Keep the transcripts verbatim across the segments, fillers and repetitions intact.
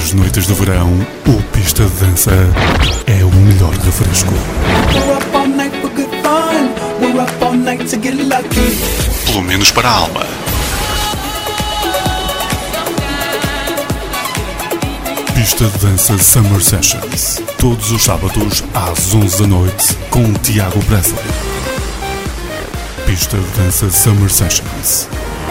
Nas noites de verão, o Pista de Dança é o melhor refresco. Pelo menos para a alma. Pista de Dança Summer Sessions. Todos os sábados às onze da noite com Tiago Presley. Pista de Dança Summer Sessions.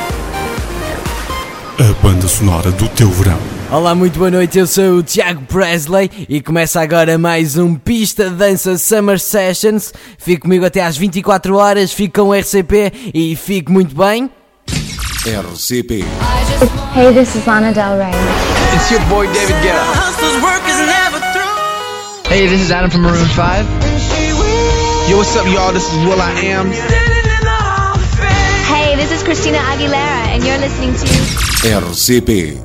A banda sonora do teu verão. Olá, muito boa noite, eu sou o Tiago Presley e começa agora mais um Pista de Dança Summer Sessions. Fique comigo até às vinte e quatro horas, fique com o R C P e fique muito bem. R C P. Hey, this is Lana Del Rey. It's your boy David Guetta. Hey, this is Adam from Maroon five. Yo, what's up, y'all? This is Will I Am. Hey, this is Christina Aguilera, and you're listening to R C P.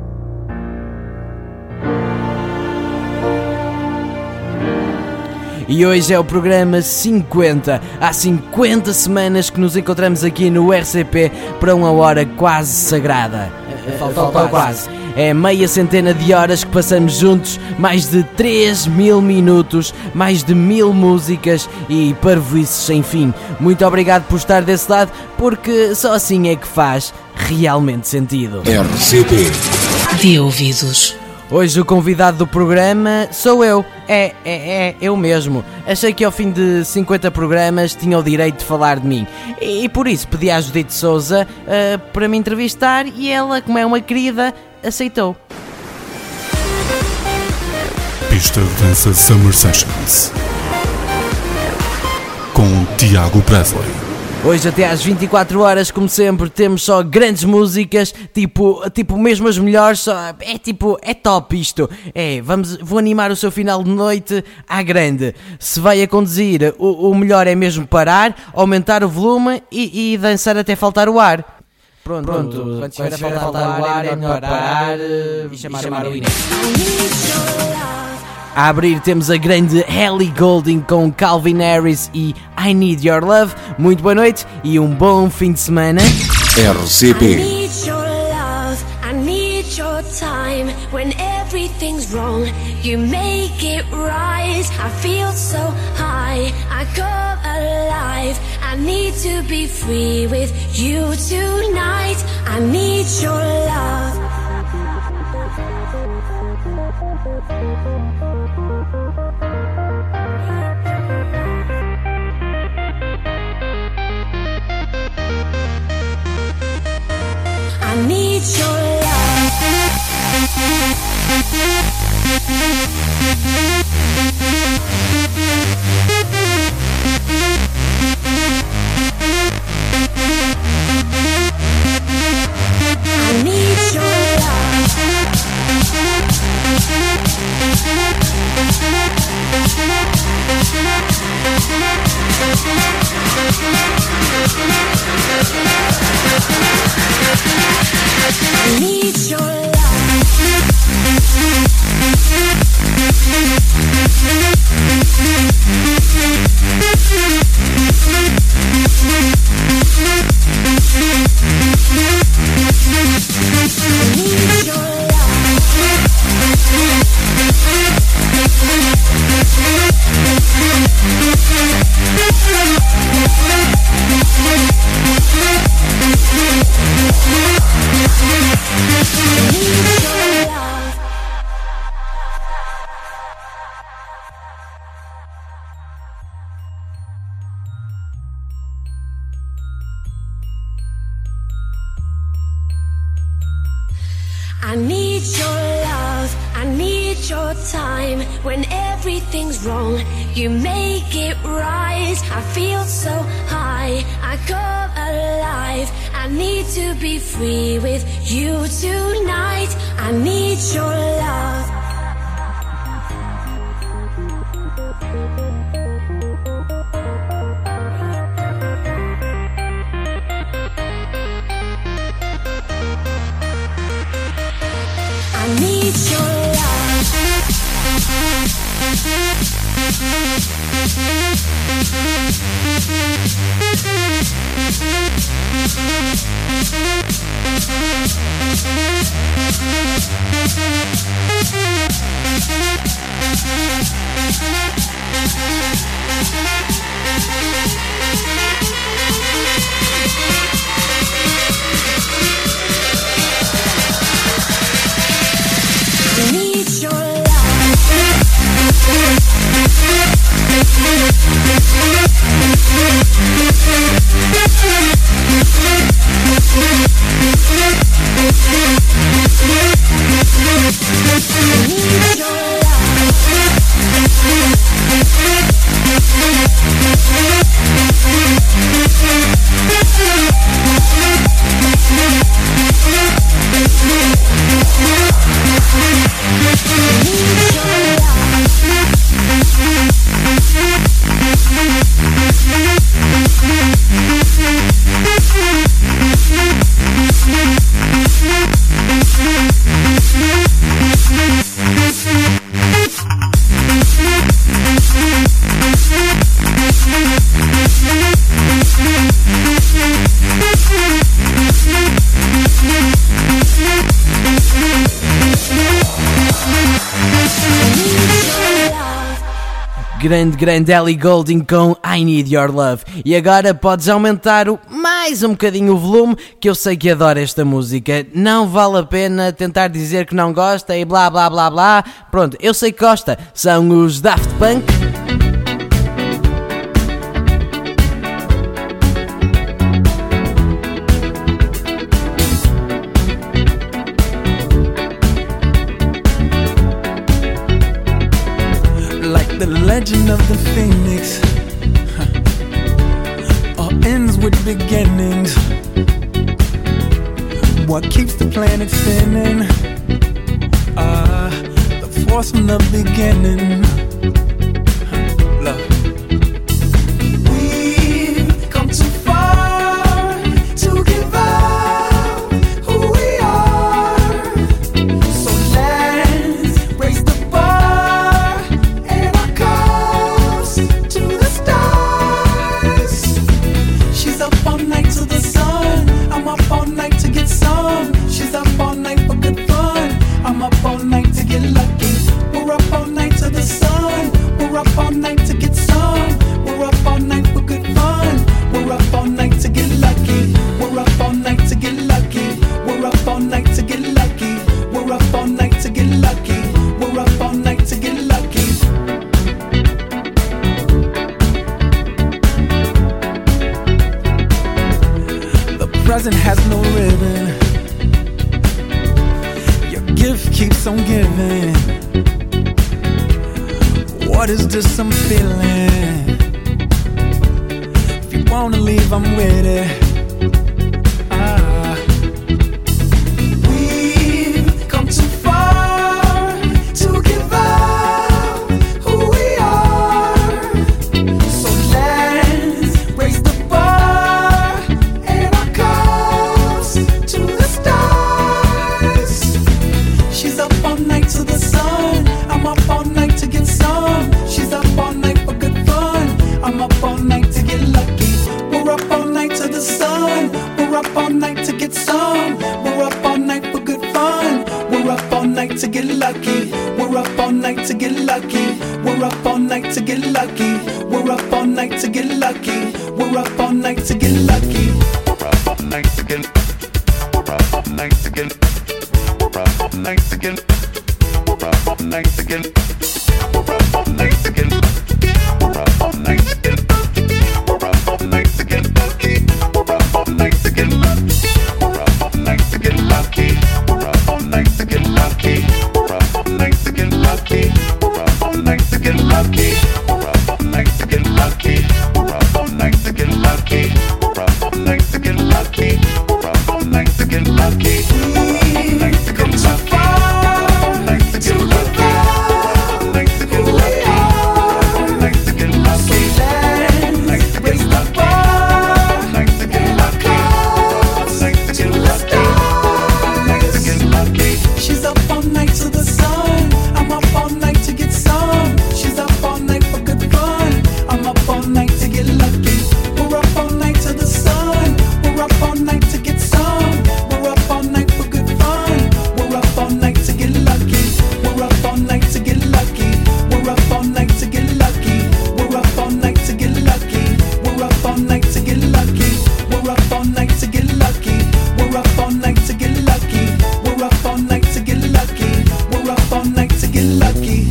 E hoje é o programa cinquenta. Há cinquenta semanas que nos encontramos aqui no R C P para uma hora quase sagrada. Faltou quase. quase. É meia centena de horas que passamos juntos, mais de três mil minutos, mais de mil músicas e parvoices sem fim. Muito obrigado por estar desse lado, porque só assim é que faz realmente sentido. R C P. De ouvidos. Hoje o convidado do programa sou eu, é, é, é, eu mesmo. Achei que ao fim de cinquenta programas tinha o direito de falar de mim e, e por isso pedi à Judite Souza uh, para me entrevistar e ela, como é uma querida, aceitou. Pista de Dança Summer Sessions com Tiago Presley. Hoje até às vinte e quatro horas, como sempre, temos só grandes músicas, tipo, tipo mesmo as melhores, só, é tipo, é top isto. É, vamos, vou animar o seu final de noite à grande. Se vai a conduzir, o, o melhor é mesmo parar, aumentar o volume e, e dançar até faltar o ar. Pronto, Pronto. quando, quando estiver a faltar, faltar o ar é melhor parar e chamar, chamar o Inês. A abrir temos a grande Ellie Goulding com Calvin Harris e I Need Your Love. Muito boa noite e um bom fim de semana. R C P. I need your love, I need your time. When everything's wrong, you make it right. I feel so high, I come alive. I need to be free with you tonight. I need your love. I need your love. I need your love. I need your love. I need your love, I need your time. When everything's wrong, you make it right. I feel so high, I come alive. I need to be free with you tonight. I need your love. I need your love. Grande, grande Ellie Goulding com I Need Your Love. E agora podes aumentar o, mais um bocadinho o volume, que eu sei que adora esta música. Não vale a pena tentar dizer que não gosta e blá blá blá blá. Pronto, eu sei que gosta. São os Daft Punk. The legend of the phoenix, huh, all ends with beginnings. What keeps the planet spinning? Ah, uh, the force from the beginning. Huh, love. We've come too far to give up who we are. So let's raise the bar and our cups to the stars. She's up all night to the sun. I'm up all night to get some. She's up all night for good fun. I'm up all night to get lucky. We're up all night to the sun. We're up all night to get some. We're up all night for good fun. We're up all night to get lucky. We're up all night to get lucky. We're up all night to get lucky. We're up all night to get lucky. We're up all night to get lucky. The present has no ribbon. Your gift keeps on giving. What is this I'm feeling? If you wanna leave, I'm with it. Ah. We've come too far to give up who we are. So let's raise the bar and our cups to the stars. She's up all night to the sun. I'm up all night to get some. She's up all night for good fun. I'm up all night to get lucky. We're up all night to the sun. We're up all night to get some. We're up all night for good fun. We're up all night to get lucky. We're up all night to get lucky. We're up all night to get lucky. We're up all night to get lucky. We're up all night to get lucky. We're up all night to get. We're up all night to get. We're up all night to get. We're up all night to get. We're up all night to get. We're up all night to get. We're up all night to get lucky. We're up all night to get lucky. We're up all night to get lucky. We're up all night to get lucky. We're up all night to get lucky. We're up all night to get lucky. We're up all night to get lucky. We're up all night to get lucky. We're up all night to get lucky. We're up all night to get lucky. We've come too far to give up who we are. So let's raise the bar and our cups to the stars. She's up all night to the sun. I'm up all night to get some. She's up all night for good fun. I'm up all night to get lucky. We're up all night to the sun. We're up all night to get some. We're up all night for good fun. We're up all night to get lucky. We're up all night to get lucky. We're up all night to get lucky. We're up all night to get lucky. We're up all night to get lucky. We're up all night to get lucky. We're up all night to get lucky. We're up all night to get lucky. We're up all night to get lucky.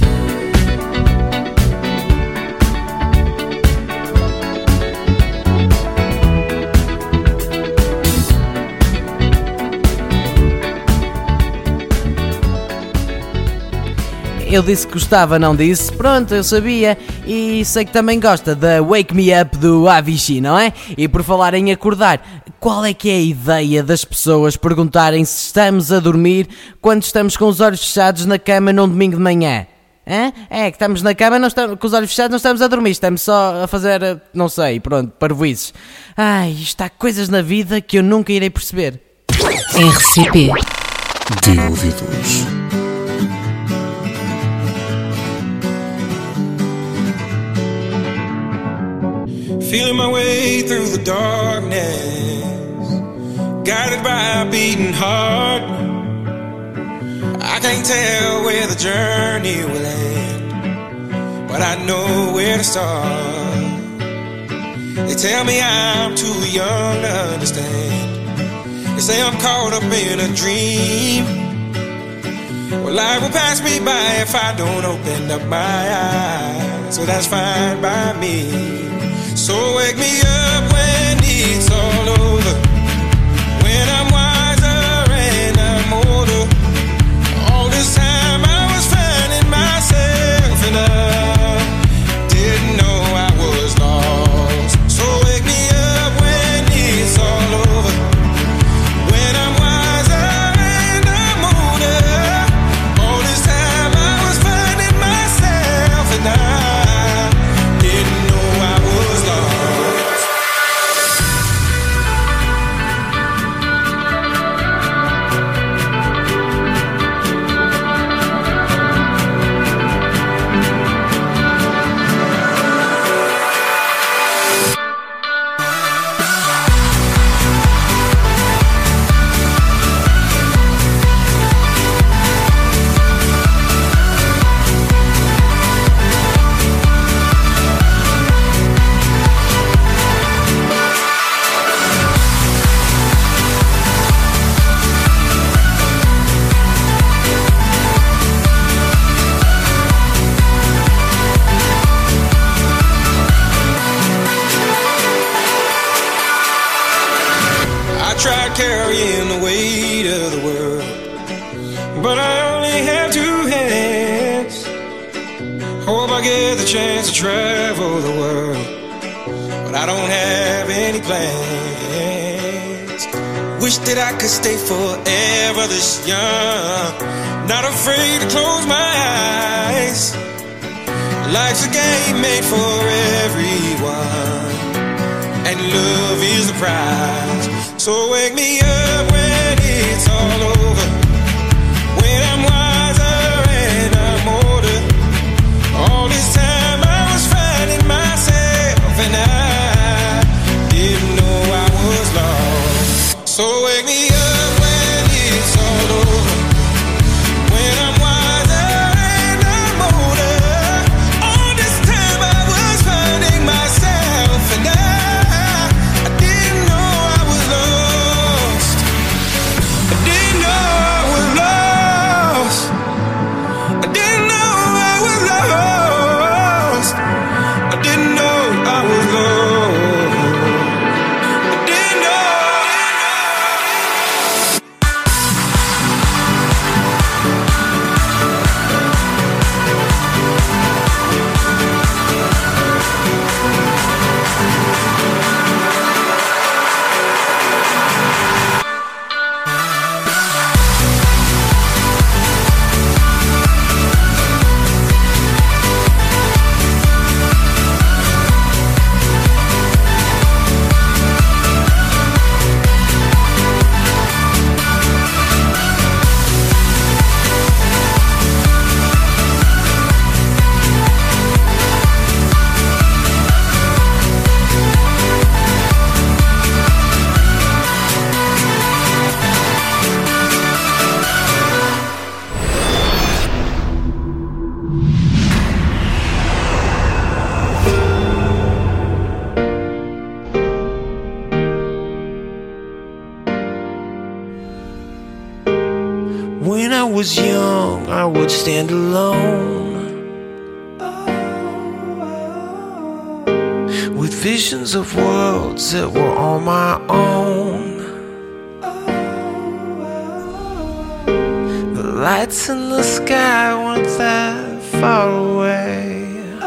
Eu disse que gostava, não disse? Pronto, eu sabia. E sei que também gosta da Wake Me Up do Avicii, não é? E por falar em acordar, qual é que é a ideia das pessoas perguntarem se estamos a dormir quando estamos com os olhos fechados na cama num domingo de manhã? Hã? É que estamos na cama, não estamos, com os olhos fechados, não estamos a dormir, estamos só a fazer, não sei, pronto, parvoíces. Ai, isto há coisas na vida que eu nunca irei perceber. R C P De ouvidos. Feeling my way through the darkness, guided by a beating heart. I can't tell where the journey will end, but I know where to start. They tell me I'm too young to understand. They say I'm caught up in a dream. Well, life will pass me by if I don't open up my eyes. So that's fine by me. So wake me up when it's all over, when I'm wiser and I'm older. All this time I was finding myself and I didn't know I was lost. So wake me up when it's all over, when I'm wiser and I'm older. All this time I was finding myself and I didn't know I was lost. Tried carrying the weight of the world, but I only have two hands. Hope I get the chance to travel the world, but I don't have any plans. Wish that I could stay forever this young, not afraid to close my eyes. Life's a game made for everyone, and love is the prize. So wake me up when it's all over, when I'm wiser and I'm older. All this time I was finding myself and I didn't know I was lost. So wake me up when it's all over, when I'm wiser and I'm older. All this time I was finding myself and I When I was young, I would stand alone with visions of worlds that were on my own. The lights in the sky weren't that far away,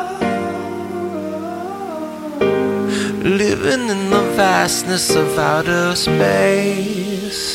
living in the vastness of outer space.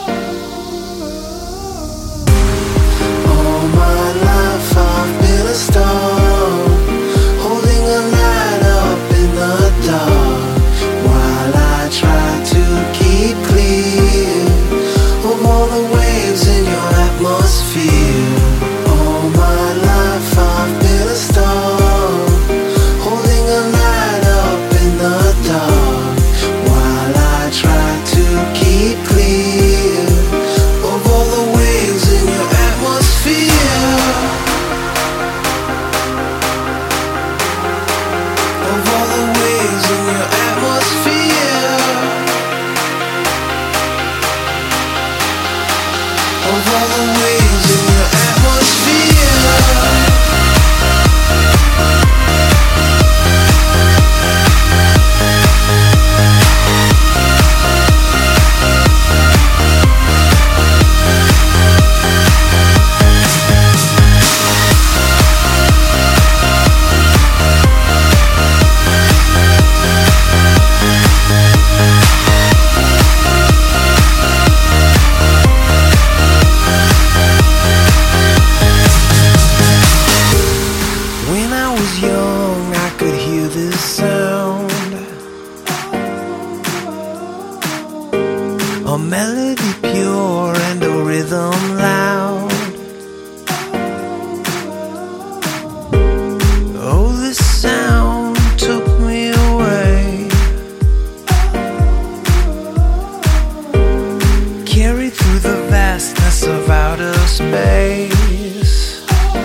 My life I've been a star, holding a light up in the dark, while I try to keep clear of all the waves in your atmosphere. All my life I've been a star, holding a light up in the dark, while I try to keep clear of all the waves in your atmosphere. space.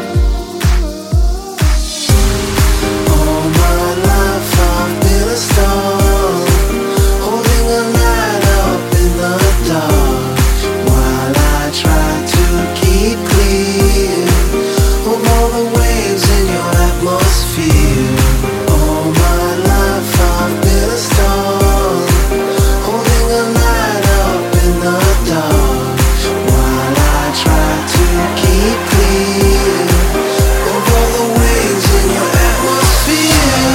All my life I've been a star, holding a light up in the dark, while I try to keep clear of all the waves in your atmosphere. All my life I've been a star, holding a light up in the dark, while I try to keep clear of all the waves in your atmosphere.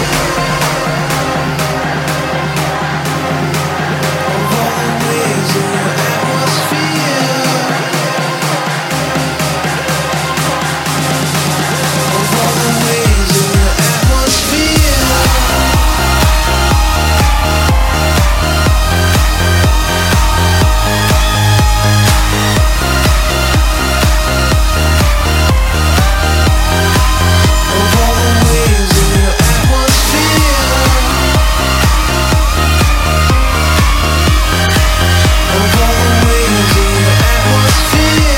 Of all the waves in your atmosphere. Of all the waves in your atmosphere. Of all the waves in your atmosphere. Of all the waves in your atmosphere.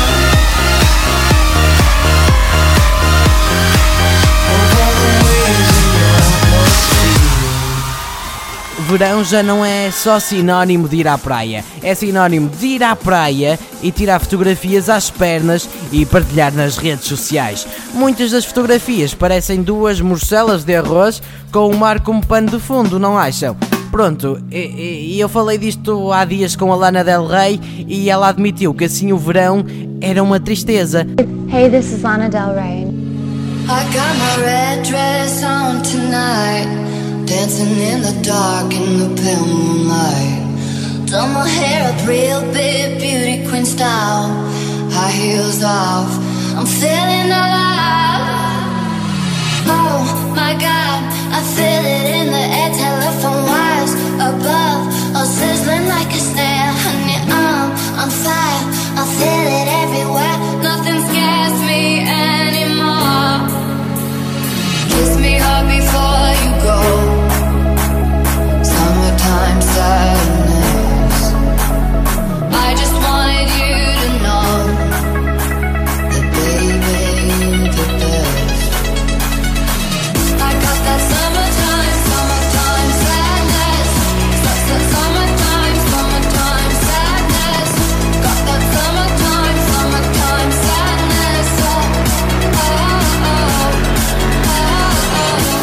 Of all the waves in your atmosphere. Verão já não é só sinónimo de ir à praia, é sinónimo de ir à praia e tirar fotografias às pernas e partilhar nas redes sociais. Muitas das fotografias parecem duas morcelas de arroz com o mar como pano de fundo, não acham? Pronto, e, e- e eu falei disto há dias com a Lana Del Rey e ela admitiu que assim o verão era uma tristeza. Hey, this is Lana Del Rey. I got my red dress on tonight, dancing in the dark in the pale moonlight. Done my hair up real big, beauty queen style, high heels off, I'm feeling alive. Oh my God, I feel it in the air, telephone wires above, all sizzling like a snare. Honey, I'm on fire, I feel it everywhere, nothing scares me anymore. Kiss me hard before you go, summertime sadness. I just wanted you to know that baby you're the best. I got that summertime, summertime sadness. Su- su- Summertime, summertime sadness. Got that summertime, summertime sadness. Oh, oh, oh, oh,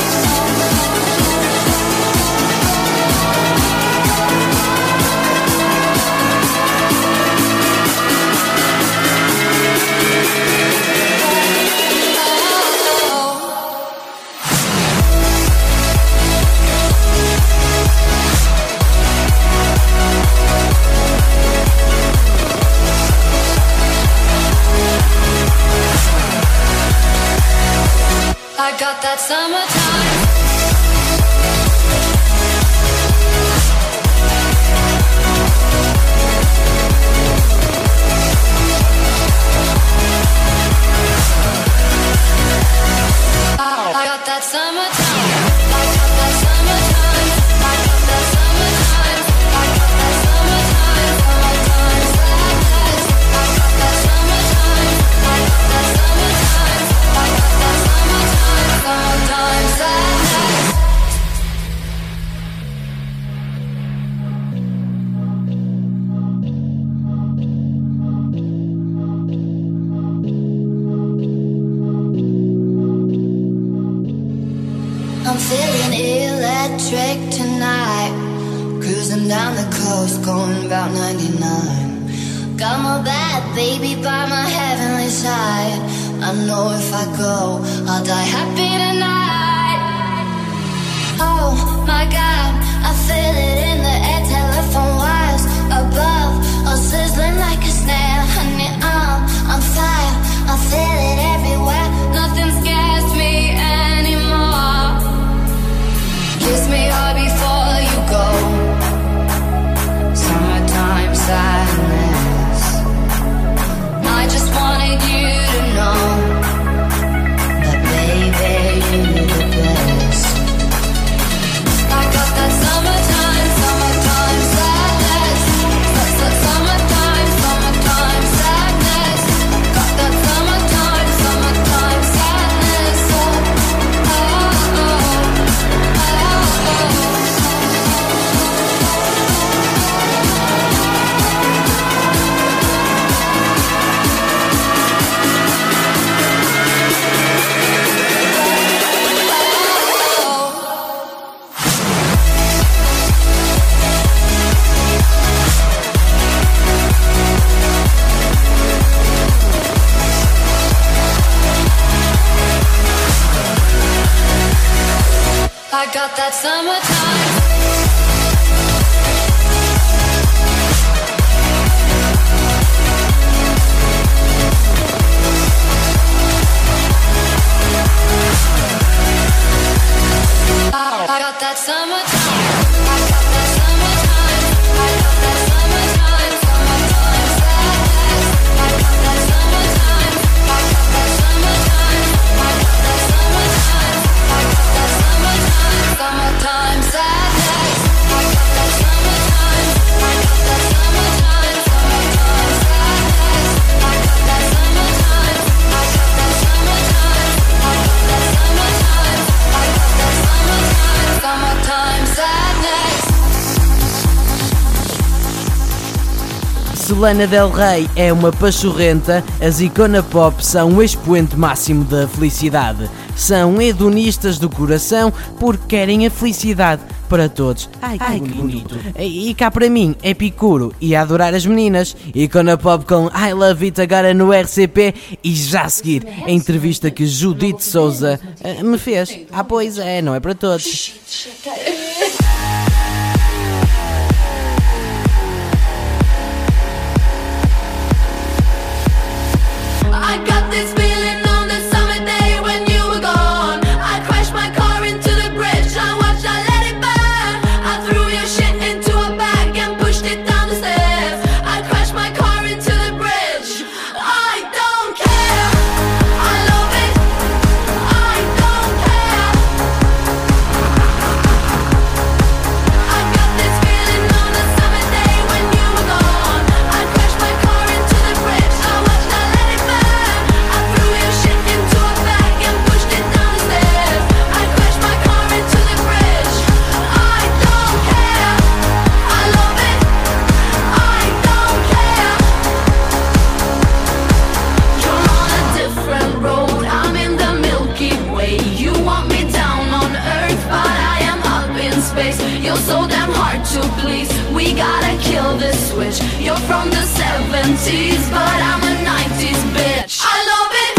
I got that summertime. I I got that summertime. I got that summertime. I got that summertime. I got that summertime. Summertime sadness. I got that summertime. I got that summertime. I got that summertime. Summertime sadness. I'm feeling electric tonight, cruising down the coast, going about ninety-nine. Got my bad baby by my heavenly side. I know if I go, I'll die happy tonight. Oh my God, I feel it in the air, telephone wires above, all sizzling like a snare. Honey, I'm on fire, I feel it everywhere, nothing scares me anymore. Kiss me hard before you go, summertime sadness. I just wanted you to know that baby you're the best. I got that summertime, summertime I got that summertime. I got that summertime. I got that summertime. I got that summertime. Summertime sadness. I got that summertime. I got that summertime. I got that summertime. I got that summertime. Summertime sadness. I got that summertime. I got that summertime. Summertime sadness. I got that summertime. I got that summertime. I got that summertime. I got that summertime. Summertime sadness. Se Lana Del Rey é uma pachorrenta, as Icona Pop são o expoente máximo da felicidade. São hedonistas do coração porque querem a felicidade para todos. Ai, que, Ai, que bonito. E cá para mim, é Picuro e a adorar as meninas. Icona Pop com I Love It agora no R C P e já a seguir a entrevista que Judite Souza uh, me fez. Ah, pois é, não é para todos. I got this feeling on the summer day when you were gone. I crashed my car into the bridge. I watched, I let it burn. I threw your shit into a bag and pushed it down the stairs. I crashed my car into the bridge. I don't care. I love it. I don't care. I got this feeling on the summer day when you were gone. I crashed my car into the bridge. I watched, I let it burn. You're so damn hard to please. We gotta kill this switch. You're from the seventies, but I'm a nineties bitch. I love it.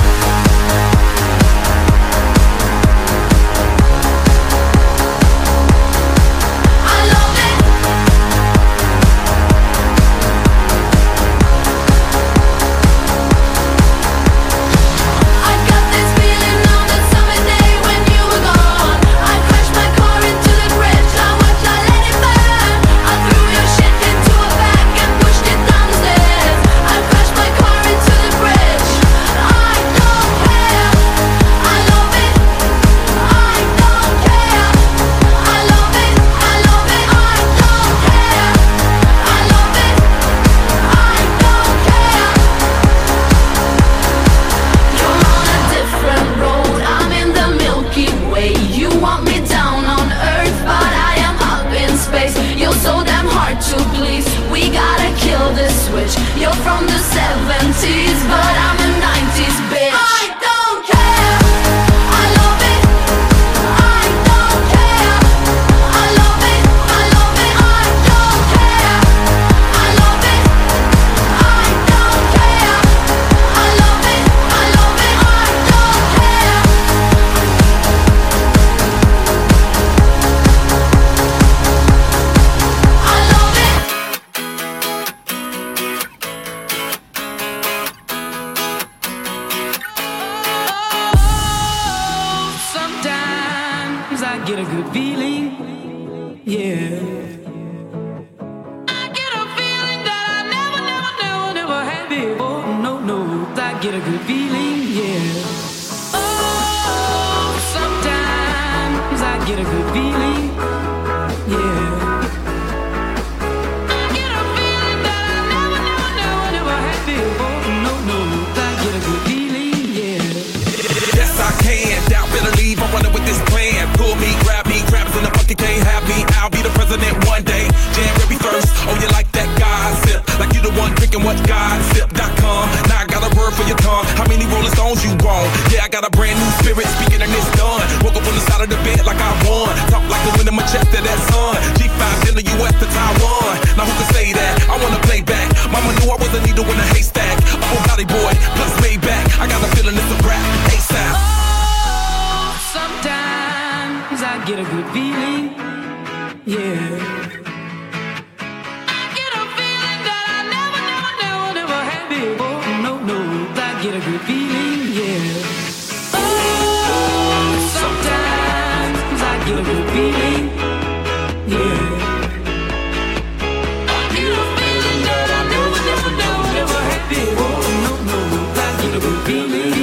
I love it. I got this feeling on the summer day when you were gone. I crashed my car into the bridge. I watched, I let it burn. I threw your shit into a bag and pushed it down the stairs. I crashed my car into the bridge. I don't care. I love it. I don't care. I love it. I love it. I don't care. I love it. I don't care. You're on a different road. I'm in the Milky Way. You want me down on Earth, but I am up in space. You're so damn hard to please. We gotta kill this switch. You're from the seventies, but I'm a nineties bitch. I don't care. I love it. I don't care. I love it. I love it. I don't care. I love it. I don't care. I love it. I love it. I don't care. I love it. Sometimes I get a good feeling, yeah. I get a feeling that I never, never, never, never had before. No, no, I get a good feeling, yeah. Oh, sometimes I get a good feeling, yeah. I get a feeling that I never, never, never, never had before. No, no, I get a good feeling, yeah. Yes, I can. Doubt, better leave. I'm running with this plan. Pull me, grab me, crabs in the bucket can't have me. I'll be the president one day. January first. Oh, you like that gossip? Like you the one drinking what gossip dot com. Now I got a word for your tongue. How many Rolling Stones you want? Yeah, I got a brand new spirit speaking and it's done. Woke up on the side of the bed like I won. Talk like the wind in my chest to that sun. G five in the U S to Taiwan. Now who can say that? I wanna play back. Mama knew I was a needle in a haystack. A full body boy, plus Maybach. I got a feeling it's a rap. ASAP. Sometimes I get a good feeling, yeah. I get a feeling that I never, never, never, never had before. No, no, I get a good feeling, yeah. Oh, sometimes I get a good feeling, yeah. I get a feeling that I never, never, never, never had before. No, no, I get a good feeling.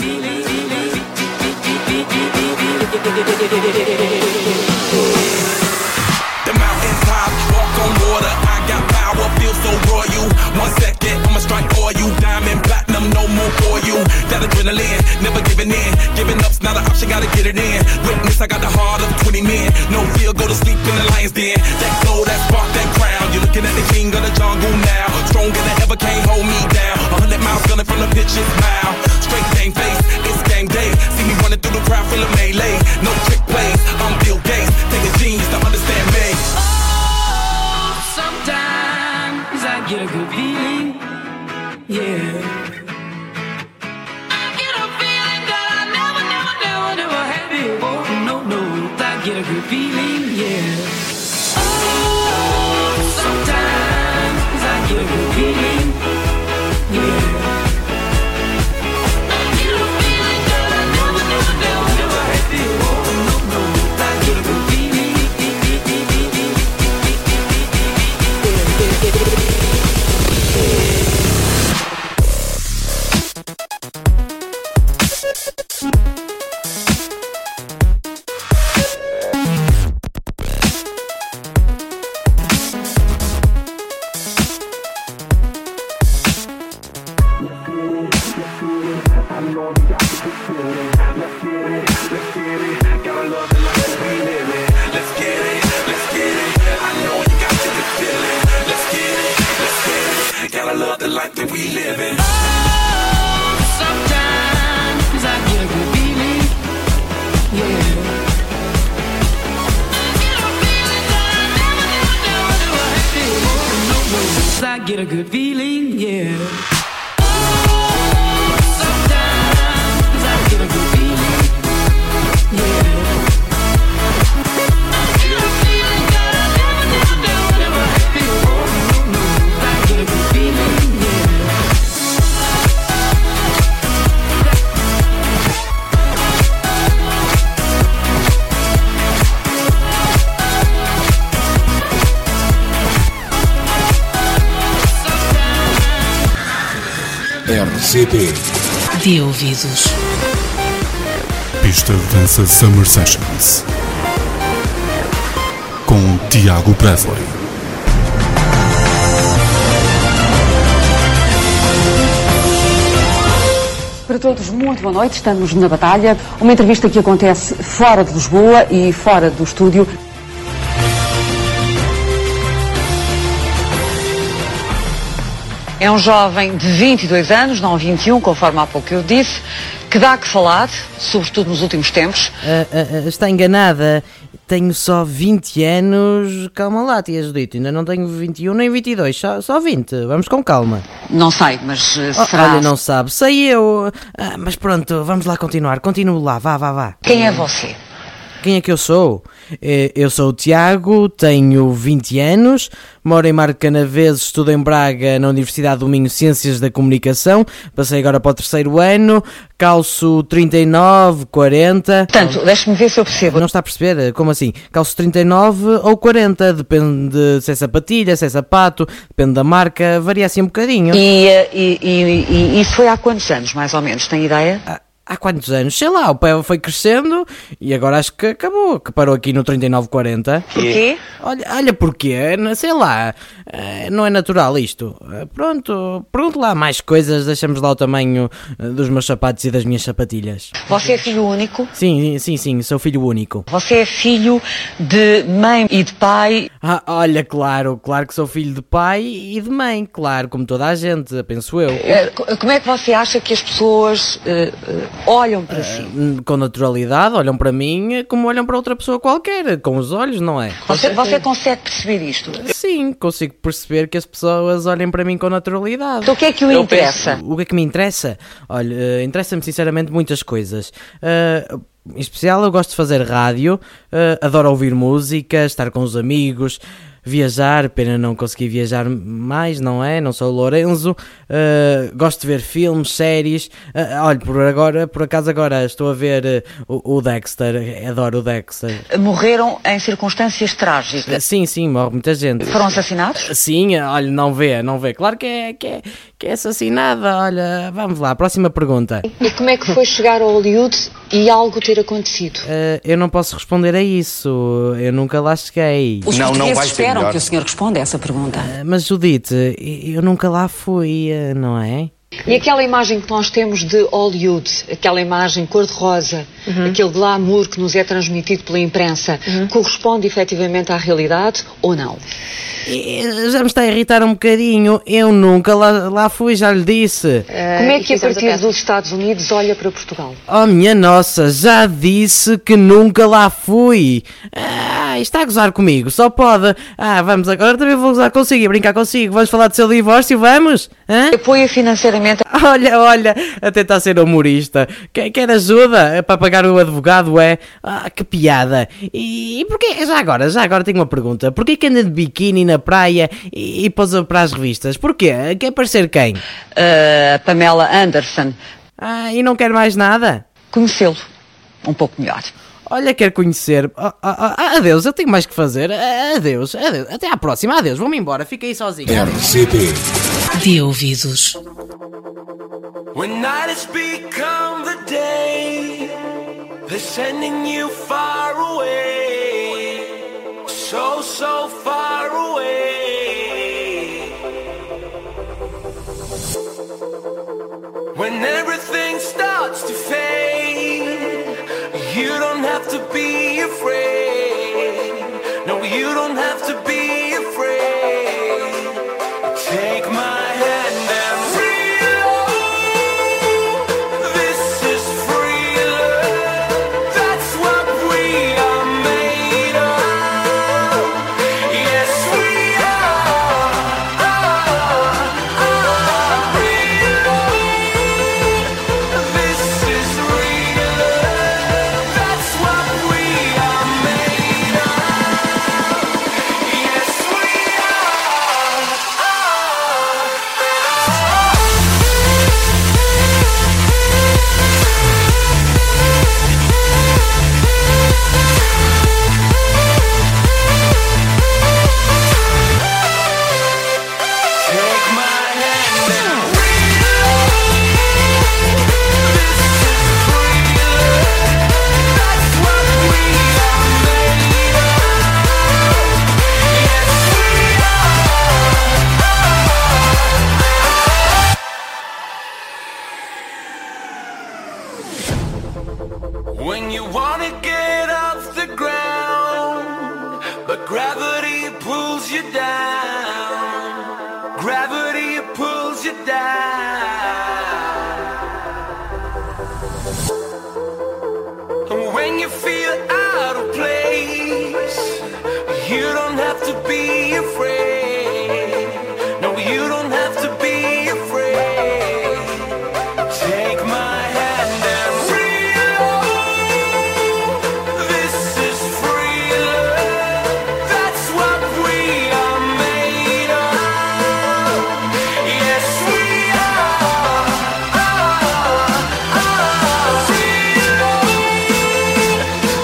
The mountain top, walk on water. I got power, feel so royal. One second, I'ma strike for you. Diamond, platinum, no more for you. That adrenaline, never giving in. Giving up's not an option, gotta get it in. Witness, I got the heart of twenty men. No fear, go to sleep in the lion's den. That glow, that spark, that crown. You're looking at the king of the jungle now. Stronger than ever, can't hold me down. A hundred miles gunning from the pitch's mile. Straight game face, it's game day. See me running through the crowd full of melee. No trick plays, I'm Bill Gates. Take a genius to understand me. Oh, sometimes I get a good feeling, yeah. I get a feeling that I never, never, never, never had before. No, no, I get a good feeling, yeah. Oh, sometimes I get a good feeling, yeah. I get a feeling that I never, never, never, never had before. No, no, I get a good feeling. Get a good feeling, yeah. Oh, sometimes I get a good feeling, yeah. I get a feeling that I never, never, never, never had before. No, no, I get a good feeling, yeah. R C P De ouvidos. Pista de dança Summer Sessions com Tiago Presley. Para todos, muito boa noite. Estamos na Batalha, uma entrevista que acontece fora de Lisboa e fora do estúdio. É um jovem de vinte e dois anos, não vinte e um, conforme há pouco eu disse, que dá que falar, sobretudo nos últimos tempos. Uh, uh, uh, está enganada. Tenho só vinte anos. Calma lá, tia Judito. Ainda não tenho vinte e um nem vinte e dois, só, só vinte. Vamos com calma. Não sei, mas uh, oh, será... Olha, não sabe. Sei eu. Ah, mas pronto, vamos lá continuar. Continuo lá, vá, vá, vá. Quem é você? Quem é que eu sou? Eu sou o Tiago, tenho vinte anos, moro em Marco Canaveses, estudo em Braga na Universidade do Minho Ciências da Comunicação, passei agora para o terceiro ano, calço trinta e nove, quarenta... Portanto, deixe-me ver se eu percebo. Não está a perceber? Como assim? Calço trinta e nove ou quarenta, depende se é sapatilha, se é sapato, depende da marca, varia assim um bocadinho. E, e, e, e isso foi há quantos anos, mais ou menos, tem ideia? Ah. Há quantos anos? Sei lá, o pé foi crescendo e agora acho que acabou, que parou aqui no trinta e nove, quarenta. Porquê? Olha, olha porquê, sei lá, não é natural isto. Pronto, pergunto lá mais coisas, deixamos lá o tamanho dos meus sapatos e das minhas sapatilhas. Você é filho único? Sim, sim, sim, sou filho único. Você é filho de mãe e de pai? Ah, olha, claro, claro que sou filho de pai e de mãe, claro, como toda a gente, penso eu. Como é que você acha que as pessoas uh, uh, olham para si? Uh, com naturalidade, olham para mim como olham para outra pessoa qualquer, com os olhos, não é? Você, você consegue perceber isto? Sim, consigo perceber que as pessoas olhem para mim com naturalidade. Então o que é que o interessa? O que é que me interessa? Olha, uh, interessa-me sinceramente muitas coisas. Uh, em especial eu gosto de fazer rádio, uh, adoro ouvir música, estar com os amigos, viajar, pena não conseguir viajar mais, não é? Não sou o Lourenço, uh, gosto de ver filmes, séries, uh, olha, por, agora, por acaso agora estou a ver uh, o, o Dexter, adoro o Dexter. Morreram em circunstâncias trágicas. Uh, sim, sim, morre muita gente. Foram assassinados? Uh, sim, olha, não vê, não vê, claro que é, que é, que é assassinada, olha, vamos lá, próxima pergunta. E como é que foi chegar a Hollywood e algo ter acontecido? Uh, eu não posso responder a isso, eu nunca lá cheguei. Os não, não vai esperam que o senhor responda a essa pergunta. Uh, mas Judite, eu nunca lá fui, uh, não é? E aquela imagem que nós temos de Hollywood, aquela imagem cor-de-rosa, uhum. aquele glamour que nos é transmitido pela imprensa, uhum. corresponde efetivamente à realidade ou não? Já me está a irritar um bocadinho, eu nunca lá, lá fui, já lhe disse. Uh, Como é que a partir dos Estados Unidos olha para Portugal? Oh minha nossa, já disse que nunca lá fui. Ah, está a gozar comigo, só pode. Ah, vamos agora, também vou gozar consigo e brincar consigo. Vamos falar do seu divórcio, vamos? Hã? Apoia financeiramente. Olha, olha, a tentar ser humorista. Quer, quer ajuda para pagar o advogado, é? Ah, que piada. E, e porquê, já agora, já agora tenho uma pergunta. Porquê que anda de biquíni na praia e, e pousa para as revistas? Porquê? Quer parecer quem? Uh, Pamela Anderson. Ah, e não quer mais nada? Conhecê-lo um pouco melhor. Olha, quero conhecer. Oh, oh, oh, adeus, eu tenho mais que fazer. Adeus, adeus. Até à próxima. Adeus, vou-me embora. Fica aí sozinho. R C P De ouvidos. When night has become the day, they're sending you far away, so, so far away. When everything starts to fade, you don't have to be afraid. No, you don't have to be afraid. Take my hand and free love. This is free love. That's what we are made of. Yes, we are. Free love. This is real love. That's what we are made of. Yes, we when you wanna get off the ground, but gravity pulls you down. Gravity pulls you down. And when you feel out of place, you don't have to be afraid. No, you don't have to be afraid. Take my hand and free love. This is free love. That's what we are made of. Yes, we are. Free love.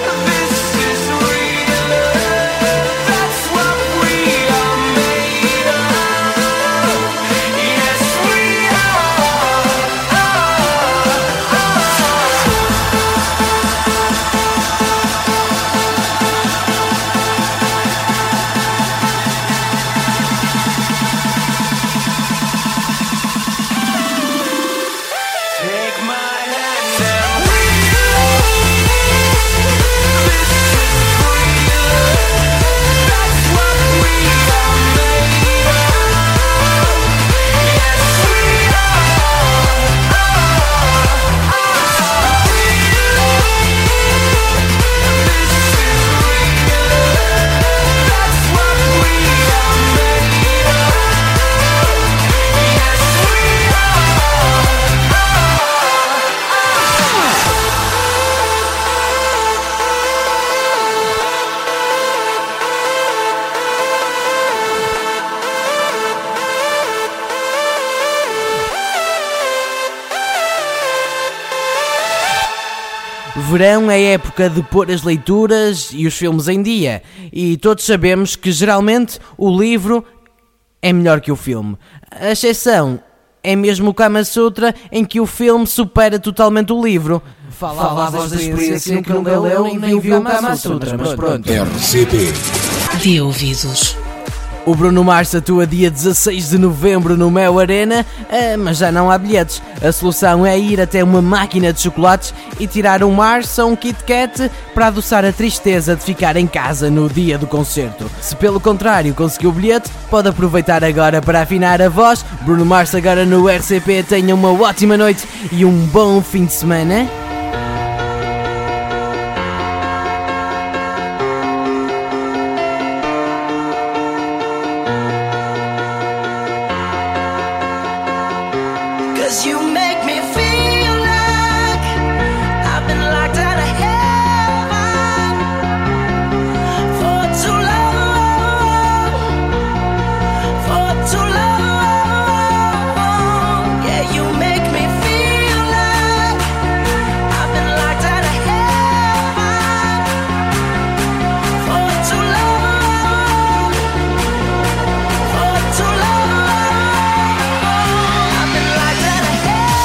Verão é época de pôr as leituras e os filmes em dia, e todos sabemos que geralmente o livro é melhor que o filme. A exceção é mesmo o Kama Sutra, em que o filme supera totalmente o livro. Fala a voz da experiência que nunca leu e nem viu o Kama Sutra, mas pronto. R C P De ouvidos. O Bruno Mars atua dia dezasseis de novembro no Mel Arena, mas já não há bilhetes. A solução é ir até uma máquina de chocolates e tirar um Mars ou um Kit Kat para adoçar a tristeza de ficar em casa no dia do concerto. Se pelo contrário conseguiu o bilhete, pode aproveitar agora para afinar a voz. Bruno Mars agora no R C P. Tenha uma ótima noite e um bom fim de semana. Cause you make me feel like I've been locked out of heaven for too long, for too long. Yeah, you make me feel like I've been locked out of heaven for too long, for too long. I've been locked out of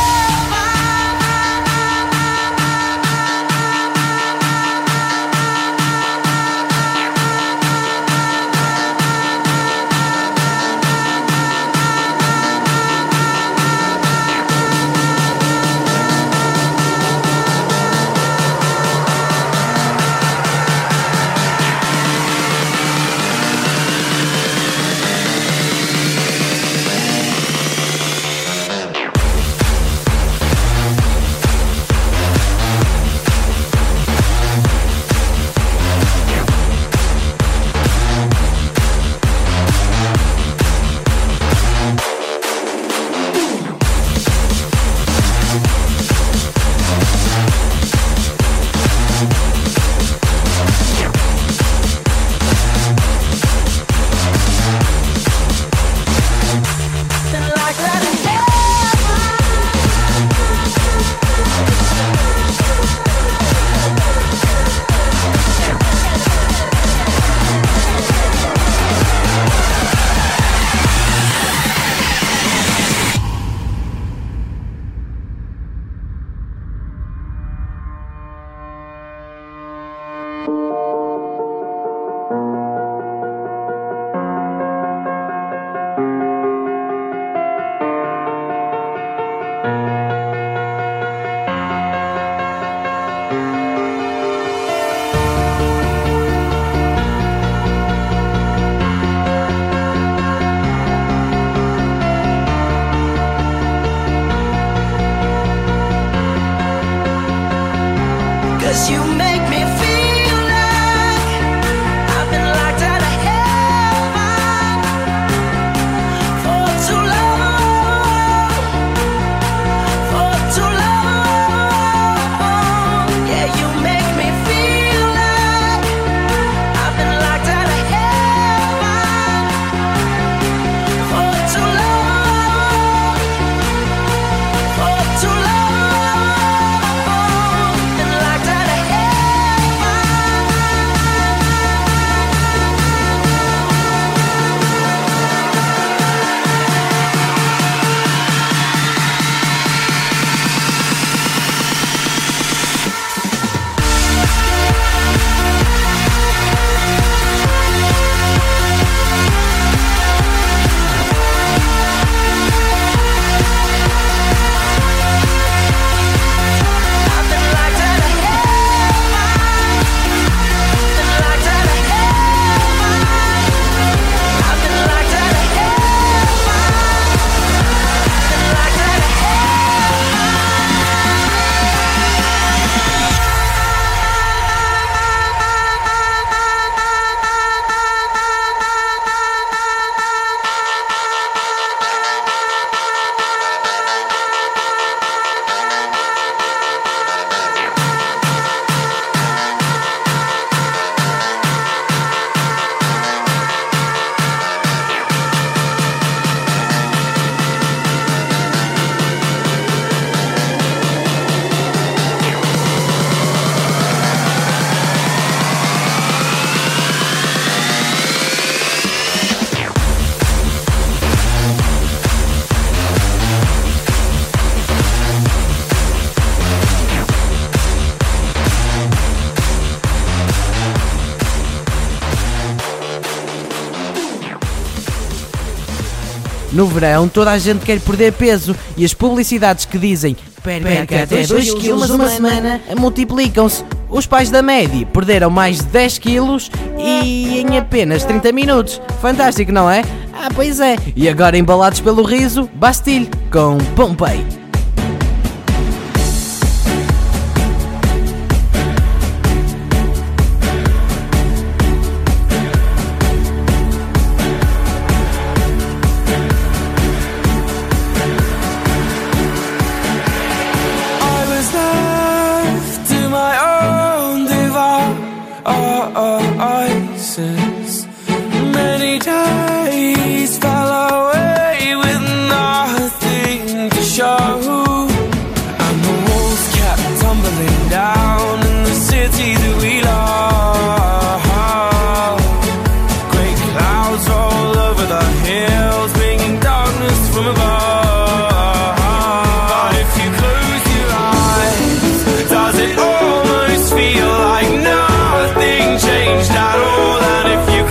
Cause you make me feel like I've been locked out of heaven for too long, for too long. Yeah, you make me feel like I've been locked out of heaven for too long, for too long. Been locked out of heaven. No verão toda a gente quer perder peso e as publicidades que dizem perca até dois quilos numa semana multiplicam-se. Os pais da Medi perderam mais de dez quilos e em apenas trinta minutos. Fantástico, não é? Ah, pois é. E agora embalados pelo riso, Bastille com Pompei. Many days fell away with nothing to show, and the walls kept tumbling down in the city that we love. Great clouds roll over the hills, bringing darkness from above. But if you close your eyes, does it almost feel like nothing changed at all? And if you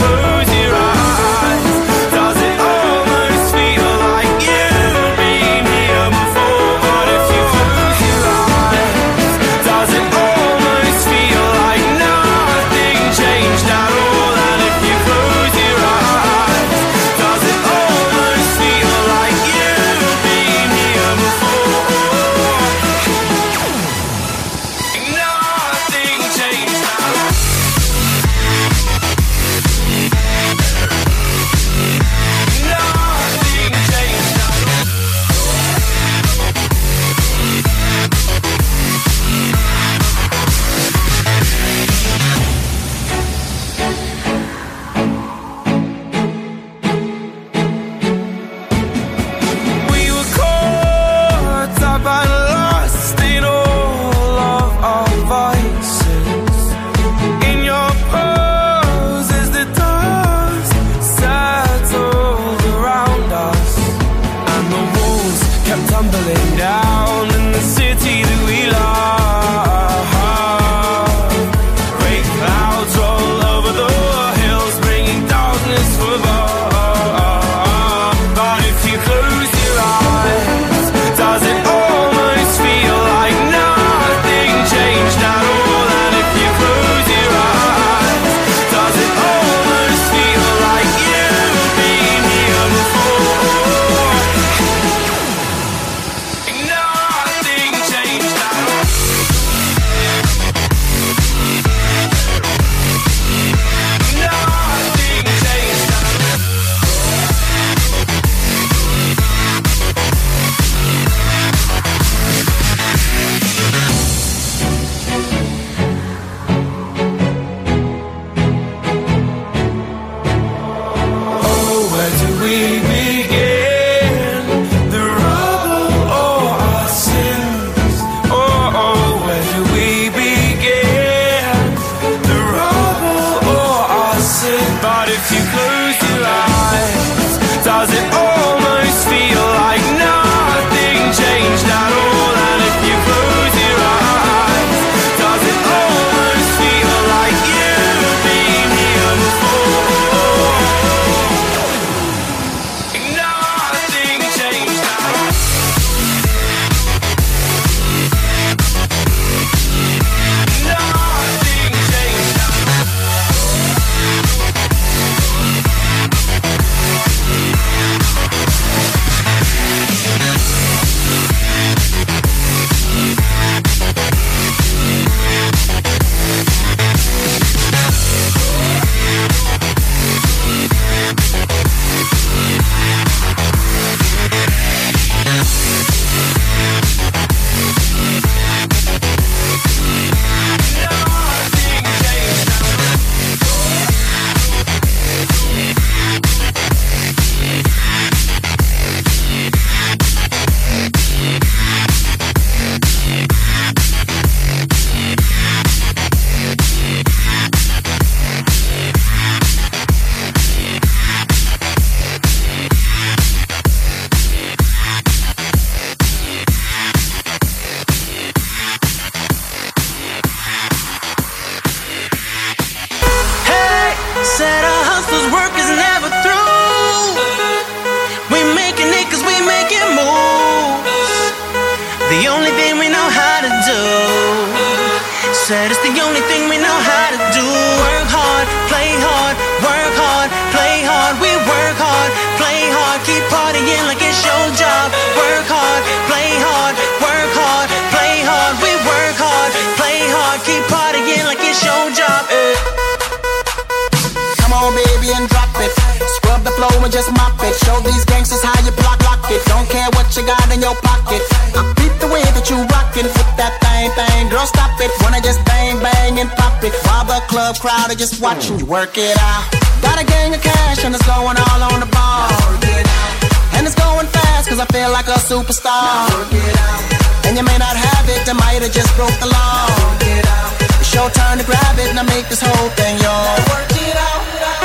Said it's the only thing we know how to do. Work hard, play hard, work hard, play hard. We work hard, play hard, keep partying like it's your job. Work hard, play hard, work hard, play hard. We work hard, play hard, keep partying like it's your job. Eh. Come on, baby, and drop it. Scrub the floor and just mop it. Show these gangsters how you block, lock it. Don't care what you got in your pocket. I beat the way that you rockin'. Flip that thing, thing, girl, stop it. Wanna just bang, bang, and pop it. While the club crowd are just watching you work it out. Got a gang of cash and it's going all on the ball. And it's going fast cause I feel like a superstar. And you may not have it, I might have just broke the law. It's your turn to grab it and I make this whole thing yours. Work it out.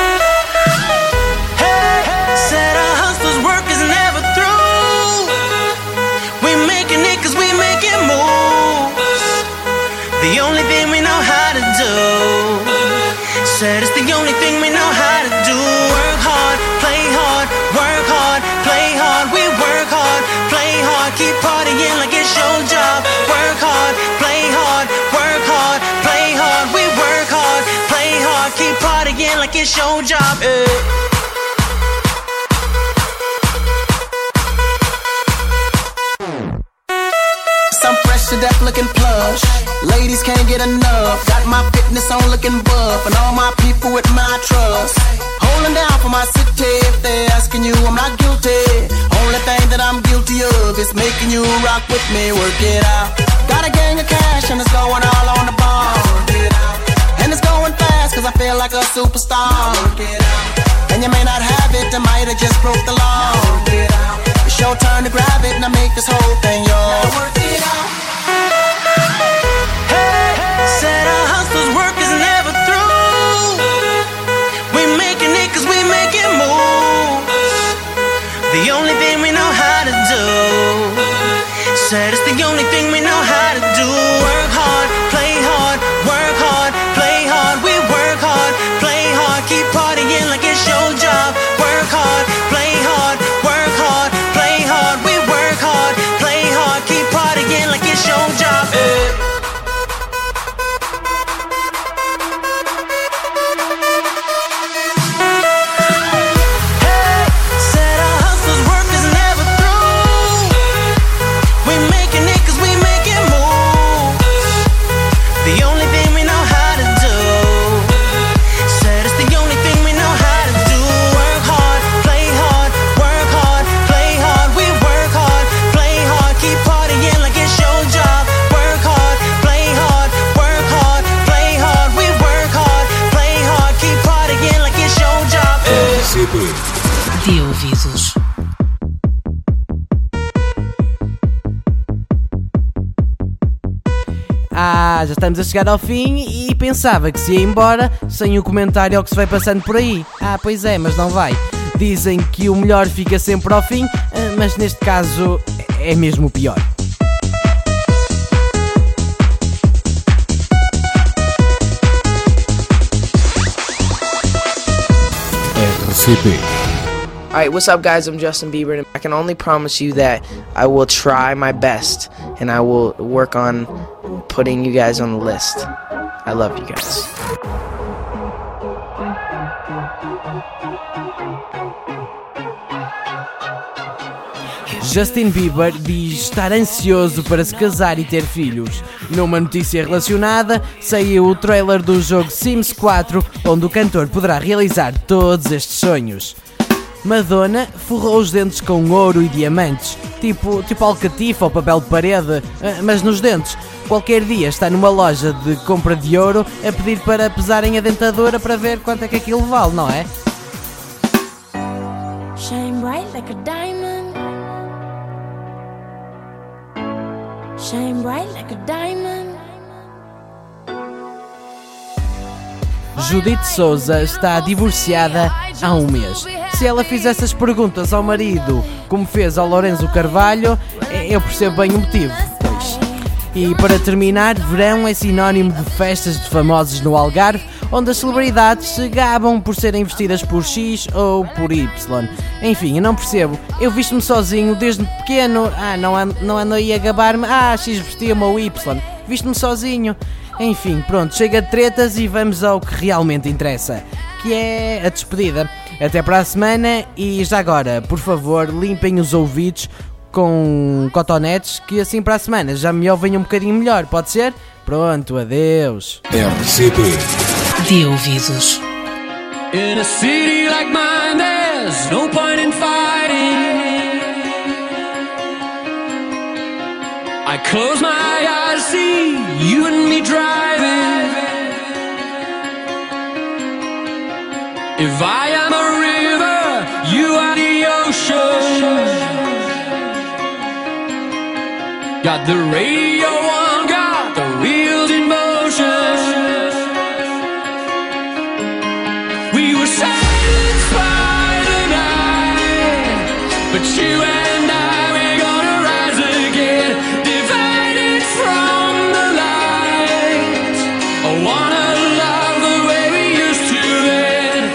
Said our hustlers' work is never through. We making it cause we making moves. The only thing we know how to do. Said it's the only thing we know how to do. Work hard, play hard, work hard, play hard. We work hard, play hard, keep partying like it's your job. Work hard, play hard, work hard, play hard. We work hard, play hard, keep partying like it's your job. Eh. I'm fresh to death looking plush. Ladies can't get enough. Got my fitness on looking buff. And all my people with my trust. Holding down for my city. If they're asking you, I'm not guilty. Only thing that I'm guilty of is making you rock with me. Work it out. Got a gang of cash and it's going all on the ball. And it's going fast cause I feel like a superstar. And you may not have it, I might have just broke the law. It's your turn to grab it and I make this whole thing yours. Work it out. Hey, said our hustlers' work is never through. We making it cause we making moves. The only thing we know how to do. Said it's the only thing we know how to do. Work hard, play hard, work hard, play hard. We work hard, play hard, keep partying like it's your job. Work hard, play hard, work hard, play hard. We work hard, play hard, keep partying like it's your job. Eh. De ouvidos. Ah, já estamos a chegar ao fim e pensava que se ia embora sem um comentário ao que se vai passando por aí. Ah, pois é, mas não vai. Dizem que o melhor fica sempre ao fim, mas neste caso é mesmo o pior. R C P. Alright, what's up guys, I'm Justin Bieber and I can only promise you that I will try my best and I will work on putting you guys on the list. I love you guys. Justin Bieber diz estar ansioso para se casar e ter filhos. Numa notícia relacionada, saiu o trailer do jogo Sims quatro, onde o cantor poderá realizar todos estes sonhos. Madonna forrou os dentes com ouro e diamantes, tipo, tipo alcatifa ou papel de parede, mas nos dentes. Qualquer dia está numa loja de compra de ouro a pedir para pesarem a dentadura para ver quanto é que aquilo vale, não é? Shine bright like a diamond. Shine bright like a diamond. Judith Souza está divorciada há um mês. Se ela fizesse as perguntas ao marido como fez ao Lourenço Carvalho, eu percebo bem o motivo. Pois. E para terminar, verão é sinónimo de festas de famosos no Algarve, onde as celebridades se gabam por serem vestidas por X ou por Y. Enfim, eu não percebo. Eu visto-me sozinho desde pequeno. Ah, não ando, não ando aí a gabar-me. Ah, X vestia-me ou Y. viste-me sozinho. Enfim, pronto, chega de tretas e vamos ao que realmente interessa, que é a despedida. Até para a semana e já agora, por favor, limpem os ouvidos com cotonetes, que assim para a semana já me ouvem um bocadinho melhor, pode ser? Pronto, adeus. R C P De ouvidos. In a city like mine, there's no point in fighting. I close my eyes, see you and me driving. If I am a river, you are the ocean. Got the radio on, got the wheels in motion. We were silenced by the night, but you and I, we're gonna rise again, divided from the light. I wanna love the way we used to then.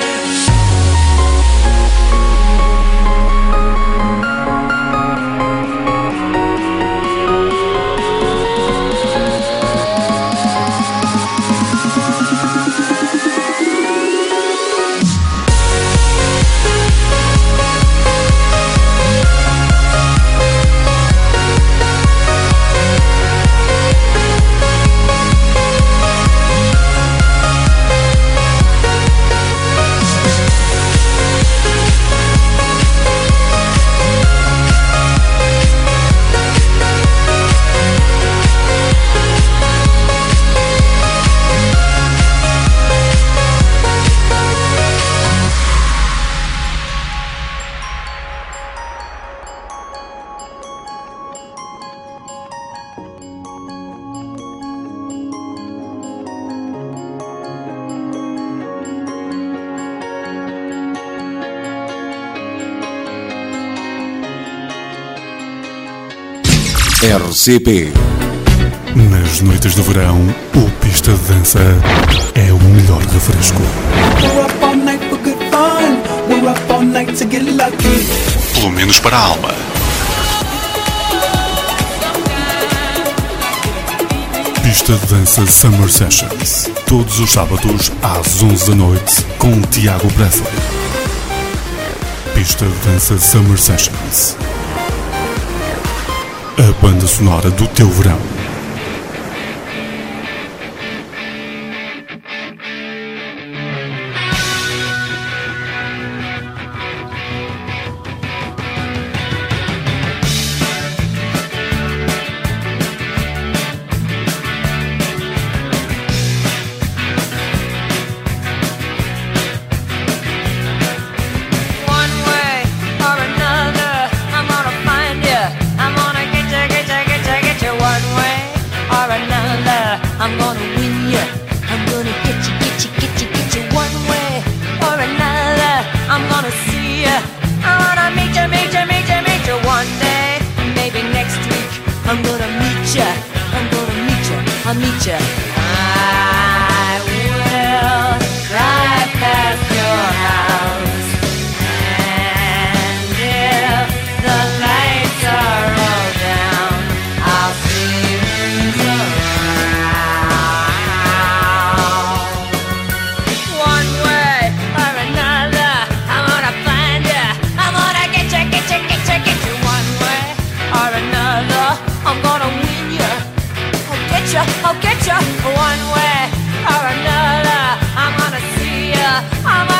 R C P. Nas noites de verão, o Pista de Dança é o melhor refresco. We're up all night for good fun. We're up all night to get lucky. Pelo menos para a alma. Pista de Dança Summer Sessions. Todos os sábados às onze da noite com Tiago Presley. Pista de Dança Summer Sessions. A banda sonora do teu verão. I'm gonna win ya. I'm gonna get you, get you, get you, get you one way or another. I'm gonna see ya. I wanna meet ya, meet ya, meet ya, meet ya one day. Maybe next week. I'm gonna meet ya. I'm gonna meet ya. I'll meet ya. I will drive past your house, and if the lights are all down, I'll see who's around. One way or another, I'm gonna find ya. I'm gonna get ya, get ya, get ya, get you. One way or another, I'm gonna win ya. I'll get ya, I'll get ya. One way or another, I'm gonna see ya. I'm